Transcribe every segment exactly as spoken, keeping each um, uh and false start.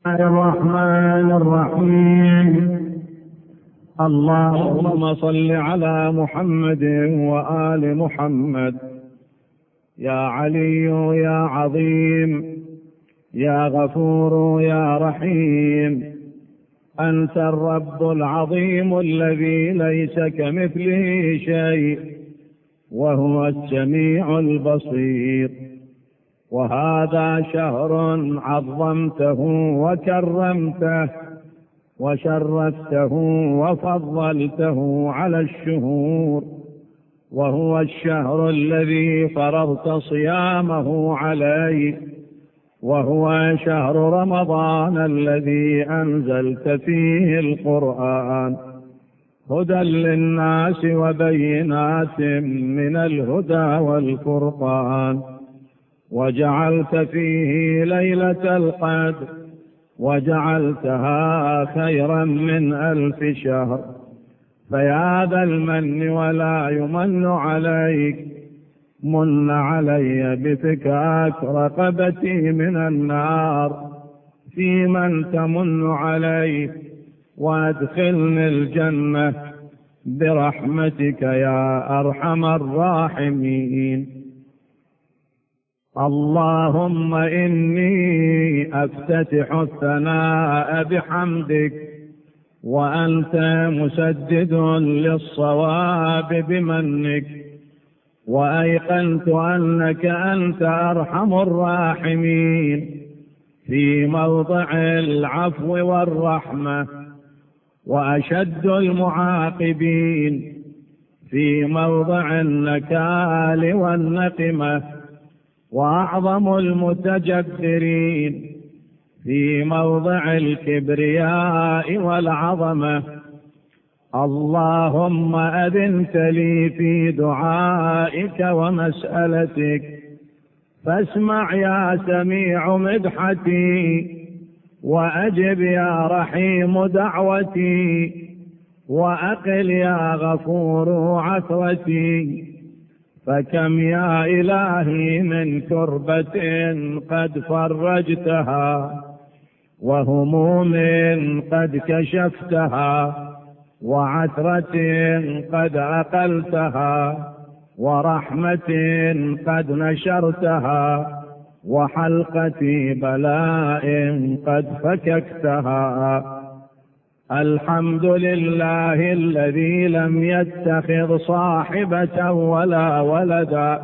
الرحمن الرحيم. اللهم صل على محمد وآل محمد. يا علي يا عظيم يا غفور يا رحيم، أنت الرب العظيم الذي ليس كمثله شيء وهو السميع البصير. وهذا شهر عظمته وكرمته وشرفته وفضلته على الشهور، وهو الشهر الذي فرضت صيامه عليه، وهو شهر رمضان الذي أنزلت فيه القرآن هدى للناس وبينات من الهدى والفرقان، وجعلت فيه ليلة القدر وجعلتها خيرا من ألف شهر. فيا ذا المن ولا يمن عليك، من علي بفكاك رقبتي من النار، في من تمن علي وادخلني الجنة برحمتك يا أرحم الراحمين. اللهم إني أفتتح الثناء بحمدك، وأنت مسدد للصواب بمنك، وأيقنت أنك أنت أرحم الراحمين في موضع العفو والرحمة، وأشد المعاقبين في موضع النكال والنقمة، وأعظم المتجبرين في موضع الكبرياء والعظمة. اللهم أذنت لي في دعائك ومسألتك، فاسمع يا سميع مدحتي، وأجب يا رحيم دعوتي، وأقل يا غفور عثرتي. فكم يا إلهي من كربة قد فرجتها، وهموم قد كشفتها، وعثرة قد أقلتها، ورحمة قد نشرتها، وحلقة بلاء قد فككتها. الحمد لله الذي لم يتخذ صاحبة ولا ولدا،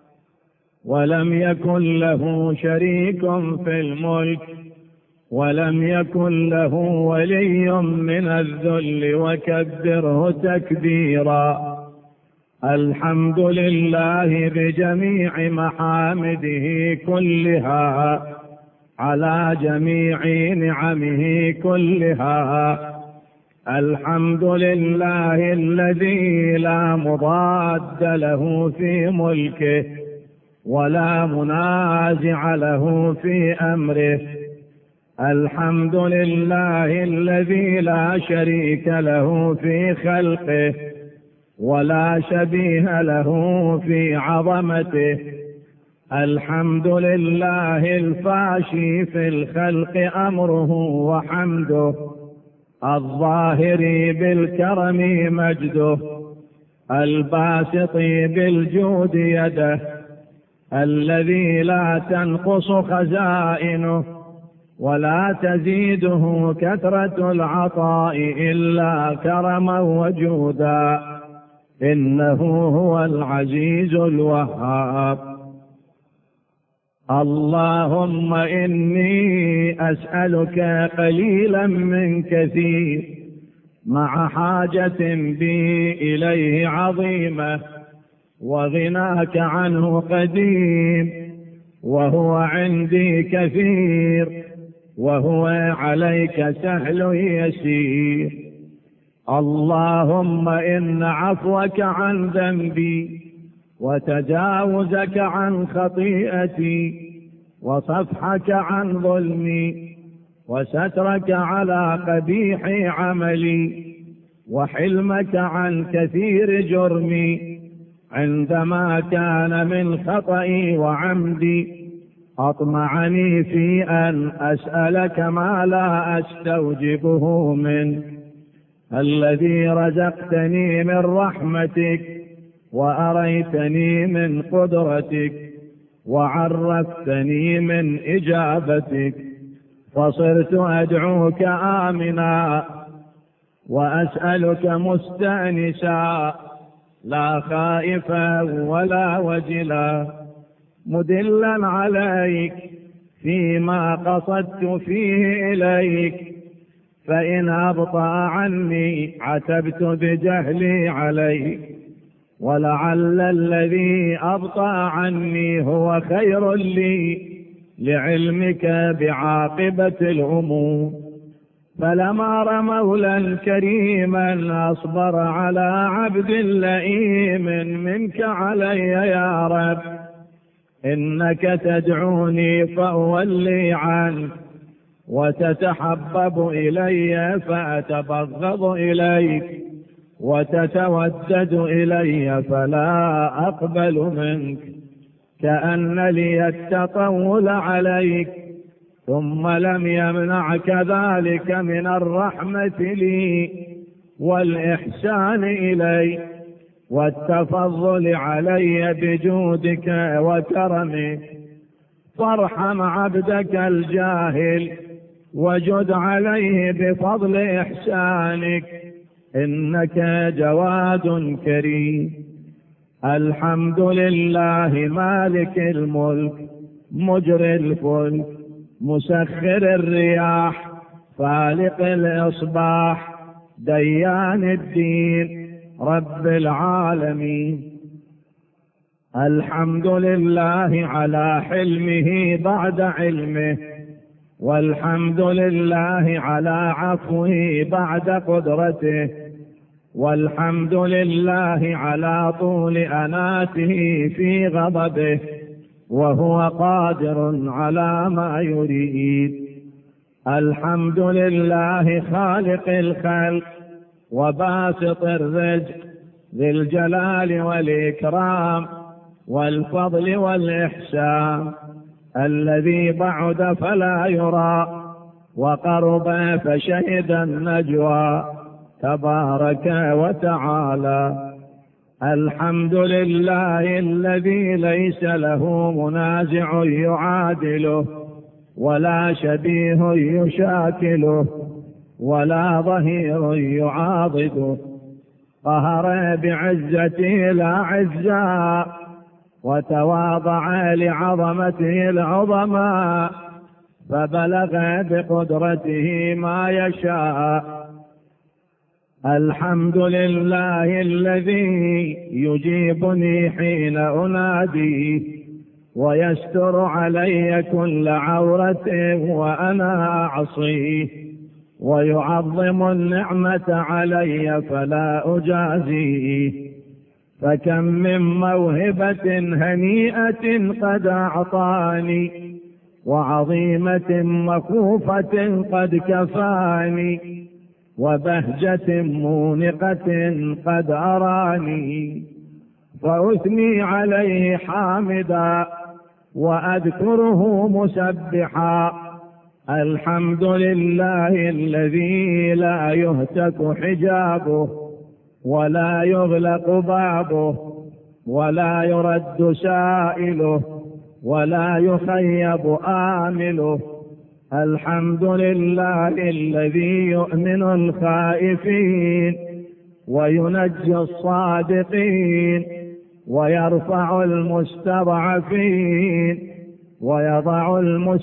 ولم يكن له شريك في الملك، ولم يكن له ولي من الذل، وكبره تكبيرا. الحمد لله بجميع محامده كلها، على جميع نعمه كلها. الحمد لله الذي لا مضاد له في ملكه، ولا منازع له في أمره. الحمد لله الذي لا شريك له في خلقه، ولا شبيه له في عظمته. الحمد لله الفاشي في الخلق أمره وحمده، الظاهر بالكرم مجده، الباسط بالجود يده، الذي لا تنقص خزائنه ولا تزيده كثرة العطاء إلا كرما وجودا. إنه هو العزيز الوهاب. اللهم إني أسألك قليلا من كثير، مع حاجة بي إليه عظيمة، وغناك عنه قديم، وهو عندي كثير، وهو عليك سهل يسير. اللهم إن عفوك عن ذنبي، وتجاوزك عن خطيئتي، وصفحك عن ظلمي، وسترك على قبيح عملي، وحلمك عن كثير جرمي، عندما كان من خطئي وعمدي. أطمعني في أن أسألك ما لا أستوجبه منك، الذي رزقتني من رحمتك وأريتني من قدرتك وعرفتني من إجابتك، فصرت أدعوك آمنا وأسألك مستأنسا، لا خائفا ولا وجلا، مدلا عليك فيما قصدت فيه إليك، فإن أبطأ عني عتبت بجهلي عليك، ولعل الذي أبطأ عني هو خير لي لعلمك بعاقبة الأمور. فلما أرى مولا كريما أصبر على عبد لئيم منك علي يا رب، إنك تدعوني فأولي عنك وتتحبب إلي فأتبغض إليك، وتتودد إلي فلا أقبل منك، كأن لي التطول عليك، ثم لم يمنعك ذلك من الرحمة لي والإحسان إلي والتفضل علي بجودك وكرمك، فارحم عبدك الجاهل وجد عليه بفضل إحسانك، إنك جواد كريم. الحمد لله مالك الملك مجري الفلك مسخر الرياح فالق الإصباح ديان الدين رب العالمين. الحمد لله على حلمه بعد علمه، والحمد لله على عفوه بعد قدرته، والحمد لله على طول أناته في غضبه، وهو قادر على ما يريد. الحمد لله خالق الخلق وباسط الرزق ذي الجلال والإكرام والفضل والإحسان، الذي بعد فلا يرى وقرب فشهد النجوى تبارك وتعالى. الحمد لله الذي ليس له منازع يعادله، ولا شبيه يشاكله، ولا ظهير يعاضده، قهر بعزته لا عزا، وتواضع لعظمته العظمى، فبلغ بقدرته ما يشاء. الحمد لله الذي يجيبني حين أناديه، ويستر علي كل عورة وأنا أعصيه، ويعظم النعمة علي فلا أجازيه. فكم من موهبة هنيئة قد أعطاني، وعظيمة مخوفة قد كفاني، وبهجة مونقة قد أراني، فأثني عليه حامدا وأذكره مسبحا. الحمد لله الذي لا يهتك حجابه، ولا يغلق بابه، ولا يرد سائله، ولا يخيب آمله. الحمد لله الذي يؤمن الخائفين وينجي الصادقين، ويرفع المستضعفين، ويضع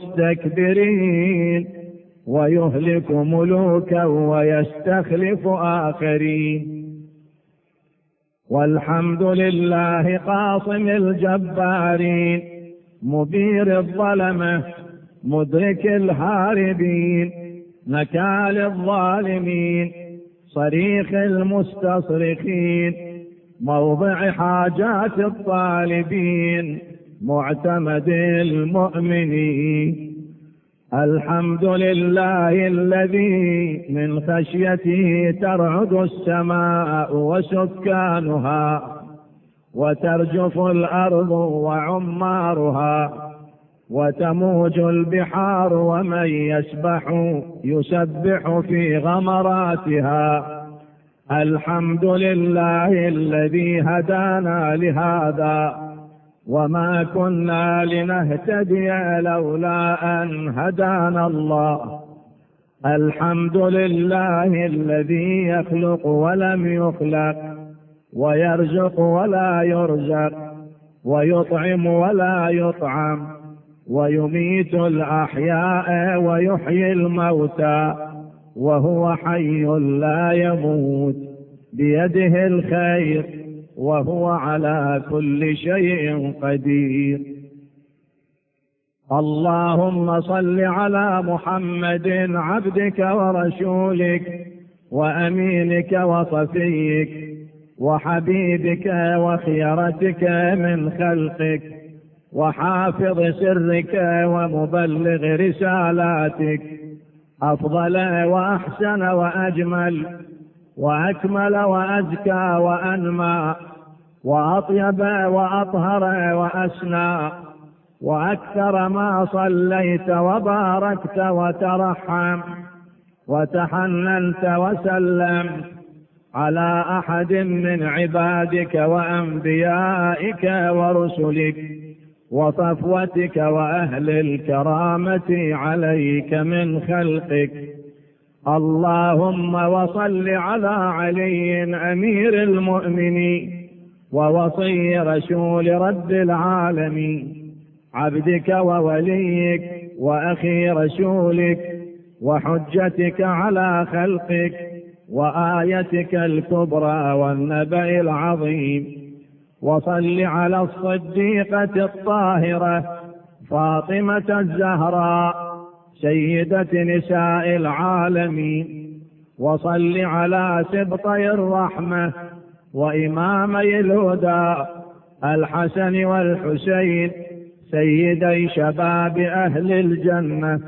المستكبرين، ويهلك ملوكا ويستخلف آخرين. والحمد لله قاصم الجبارين، مبير الظلمة، مدرك الهاربين، نكال الظالمين، صريخ المستصرخين، موضع حاجات الطالبين، معتمد المؤمنين. الحمد لله الذي من خشيته ترعد السماء وسكانها، وترجف الأرض وعمارها، وتموج البحار ومن يسبح يسبح في غمراتها. الحمد لله الذي هدانا لهذا وما كنا لنهتدي لولا أن هدانا الله. الحمد لله الذي يخلق ولم يخلق، ويرزق ولا يرزق، ويطعم ولا يطعم، ويميت الأحياء ويحيي الموتى، وهو حي لا يموت، بيده الخير، وهو على كل شيء قدير. اللهم صل على محمد عبدك ورسولك وأمينك وصفيك وحبيبك وخيرتك من خلقك، وحافظ سرك ومبلغ رسالاتك، أفضل وأحسن وأجمل وأكمل وأزكى وأنمى وأطيب وأطهر وأسنى، وأكثر ما صليت وباركت وترحم وتحننت وسلمت على أحد من عبادك وأنبيائك ورسلك وصفوتك وأهل الكرامة عليك من خلقك. اللهم وصل على علي أمير المؤمنين ووصي رسول رب العالمين، عبدك ووليك وأخي رسولك وحجتك على خلقك وآيتك الكبرى والنبأ العظيم. وصل على الصديقة الطاهرة فاطمة الزهراء سيدة نساء العالمين. وصل على سبطي الرحمة وإمامي الهدى الحسن والحسين سيدي شباب أهل الجنة.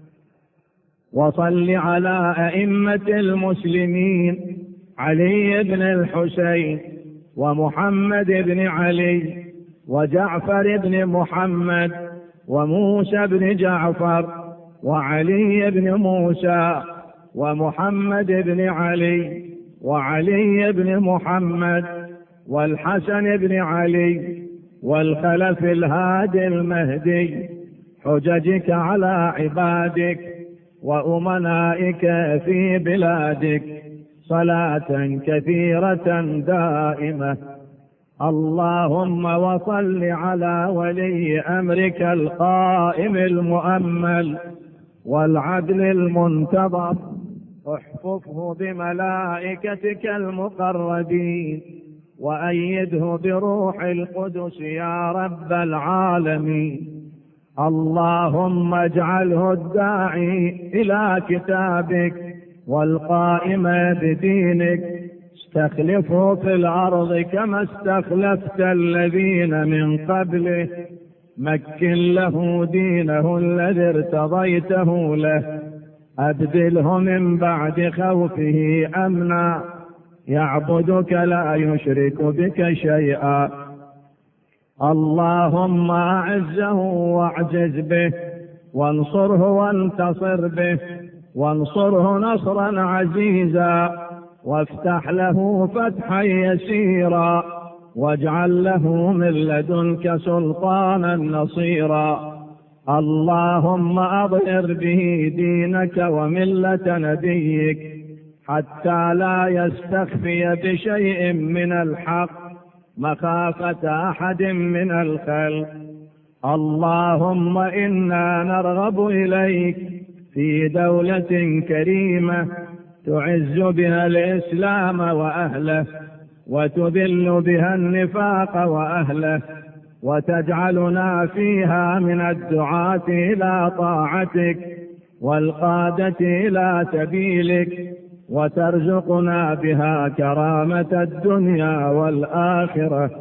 وصل على أئمة المسلمين علي بن الحسين ومحمد بن علي وجعفر بن محمد وموسى بن جعفر وعلي بن موسى ومحمد بن علي وعلي بن محمد والحسن بن علي والخلف الهادي المهدي، حججك على عبادك وأمنائك في بلادك، صلاة كثيرة دائمة. اللهم وصل على ولي أمرك القائم المؤمل والعدل المنتظر، احفظه بملائكتك المقربين وأيده بروح القدس يا رب العالمين. اللهم اجعله الداعي إلى كتابك والقائم بدينك، استخلفه في الأرض كما استخلفت الذين من قبله، مكن له دينه الذي ارتضيته له، أبدله من بعد خوفه أمنا، يعبدك لا يشرك بك شيئا. اللهم أعزه واعجز به، وانصره وانتصر به، وانصره نصرا عزيزا، وافتح له فتحا يسيرا، واجعل له من لدنك سلطانا نصيرا. اللهم أظهر به دينك وملة نبيك حتى لا يستخفي بشيء من الحق مخافة أحد من الخلق. اللهم إنا نرغب إليك في دولة كريمة تعز بها الإسلام وأهله، وتذل بها النفاق وأهله، وتجعلنا فيها من الدعاة إلى طاعتك والقادة إلى سبيلك، وترزقنا بها كرامة الدنيا والآخرة.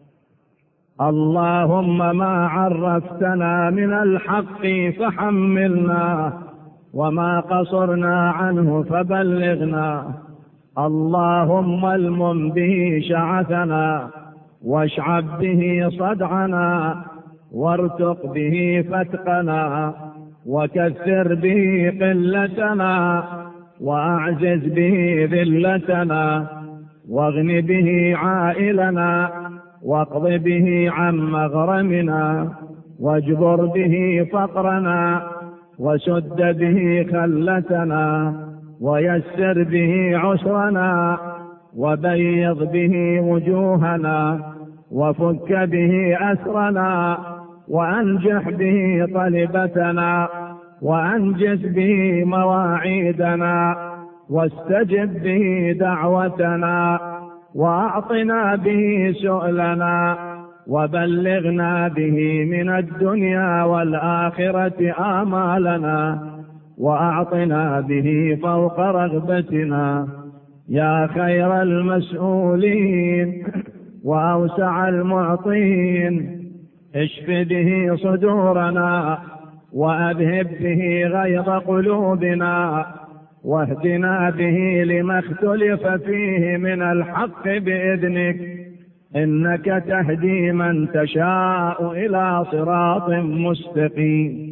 اللهم ما عرفتنا من الحق فحملنا، وما قصرنا عنه فبلغنا. اللهم المم به شعثنا، واشعب به صدعنا، وارتق به فتقنا، وكثر به قلتنا، وأعزز به ذلتنا، واغن به عائلنا، واقض به عن مغرمنا، واجبر به فقرنا، وسد به خلتنا، ويسر به عسرنا، وبيض به وجوهنا، وفك به أسرنا، وأنجح به طلبتنا، وأنجز به مواعيدنا، واستجب به دعوتنا، وأعطنا به سؤلنا، وبلغنا به من الدنيا والآخرة آمالنا، وأعطنا به فوق رغبتنا يا خير المسؤولين وأوسع المعطين. اشف به صدورنا، وأذهب به غيظ قلوبنا، واهدنا به لما اختلف فيه من الحق بإذنك، إنك تهدي من تشاء إلى صراط مستقيم.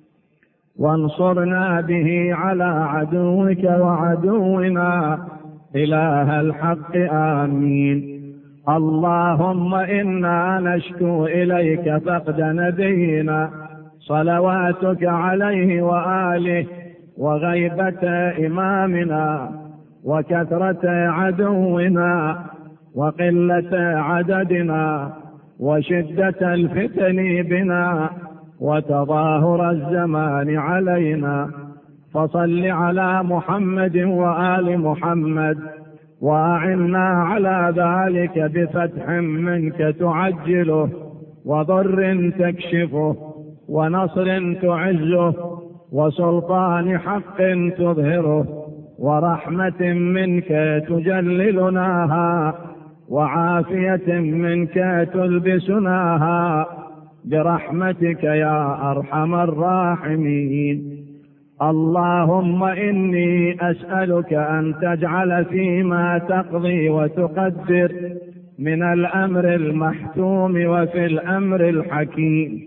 وانصرنا به على عدوك وعدونا إله الحق آمين. اللهم إنا نشكو إليك فقد نبينا صلواتك عليه وآله، وغيبة إمامنا، وكثرة عدونا، وقلة عددنا، وشدة الفتن بنا، وتظاهر الزمان علينا. فصل على محمد وآل محمد، وأعنا على ذلك بفتح منك تعجله، وضر تكشفه، ونصر تعزه، وسلطان حق تظهره، ورحمة منك تجللناها، وعافية منك تلبسناها، برحمتك يا أرحم الراحمين. اللهم إني أسألك أن تجعل فيما تقضي وتقدر من الأمر المحتوم وفي الأمر الحكيم،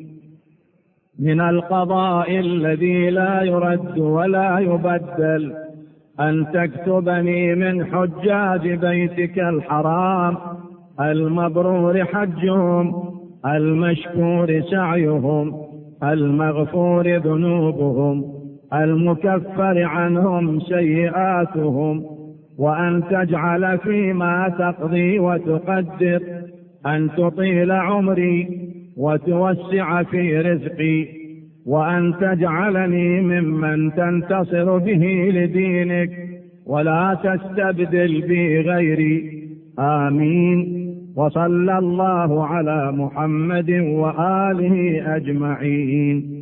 من القضاء الذي لا يرد ولا يبدل، أن تكتبني من حجاج بيتك الحرام المبرور حجهم، المشكور سعيهم، المغفور ذنوبهم، المكفر عنهم سيئاتهم، وأن تجعل فيما تقضي وتقدر أن تطيل عمري وتوسع في رزقي، وأن تجعلني ممن تنتصر به لدينك ولا تستبدل بي غيري. آمين. وصلى الله على محمد وآله أجمعين.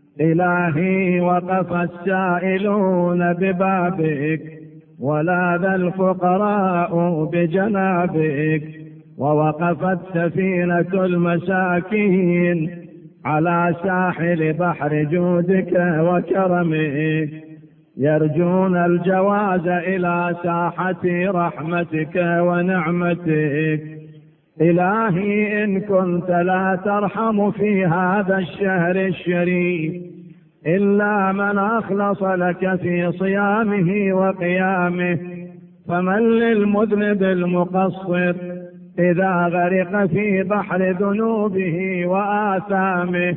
إلهي وقف السائلون ببابك، ولاذ الفقراء بجنابك، ووقفت سفينة المساكين على ساحل بحر جودك وكرمك، يرجون الجواز إلى ساحة رحمتك ونعمتك. إلهي إن كنت لا ترحم في هذا الشهر الشريف إلا من أخلص لك في صيامه وقيامه، فمن للمذنب المقصر إذا غرق في بحر ذنوبه وآثامه.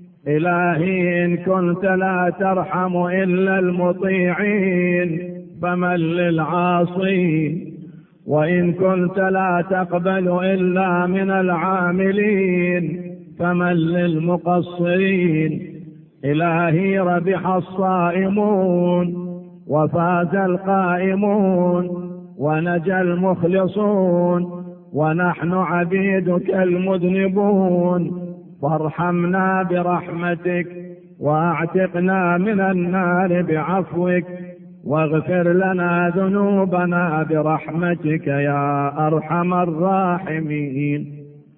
إلهي إن كنت لا ترحم إلا المطيعين فمن للعاصين، وإن كنت لا تقبل إلا من العاملين فمن للمقصرين. إلهي ربح الصائمون وفاز القائمون ونجى المخلصون، ونحن عبيدك المذنبون، فارحمنا برحمتك، واعتقنا من النار بعفوك، واغفر لنا ذنوبنا برحمتك يا أرحم الراحمين.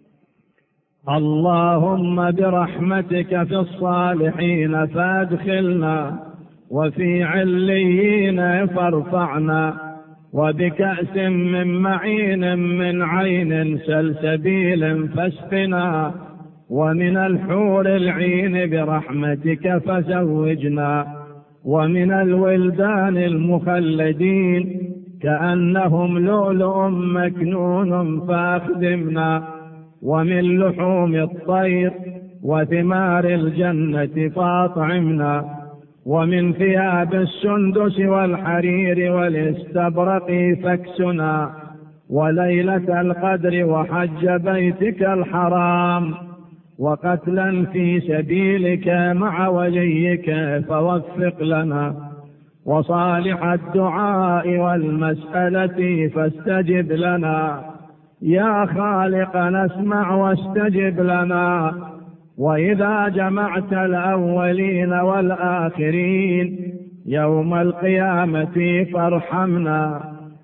اللهم برحمتك في الصالحين فادخلنا، وفي عليين فارفعنا، وبكأس من معين من عين سلسبيل فاسقنا، ومن الحور العين برحمتك فزوجنا، ومن الولدان المخلدين كأنهم لؤلؤ مكنون فأخدمنا، ومن لحوم الطير وثمار الجنة فأطعمنا، ومن ثياب السندس والحرير والاستبرق فاكسنا، وليلة القدر وحج بيتك الحرام وقتلا في سبيلك مع وليك فوفق لنا، وصالح الدعاء والمسألة فاستجب لنا، يا خالق نسمع واستجب لنا. وإذا جمعت الأولين والآخرين يوم القيامة فارحمنا،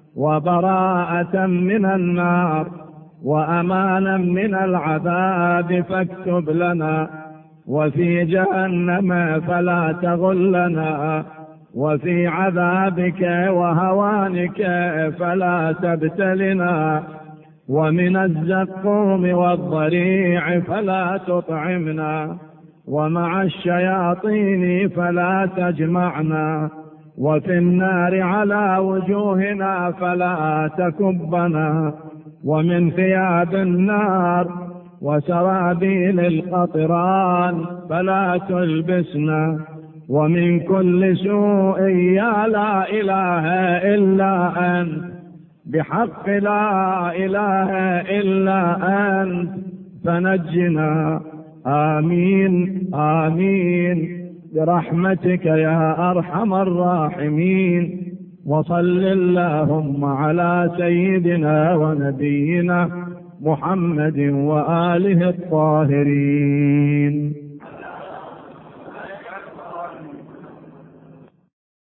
وبراءة من النار وأمانا من العذاب فاكتب لنا، وفي جهنم فلا تغلنا، وفي عذابك وهوانك فلا تبتلنا، ومن الزقوم والضريع فلا تطعمنا، ومع الشياطين فلا تجمعنا، وفي النار على وجوهنا فلا تكبنا، ومن ثياب النار وسرابيل القطران فلا تلبسنا، ومن كل سوء يا لا إله إلا أنت بحق لا إله إلا أنت فنجنا. آمين آمين برحمتك يا أرحم الراحمين. وصل اللهم على سيدنا ونبينا محمد وآله الطاهرين.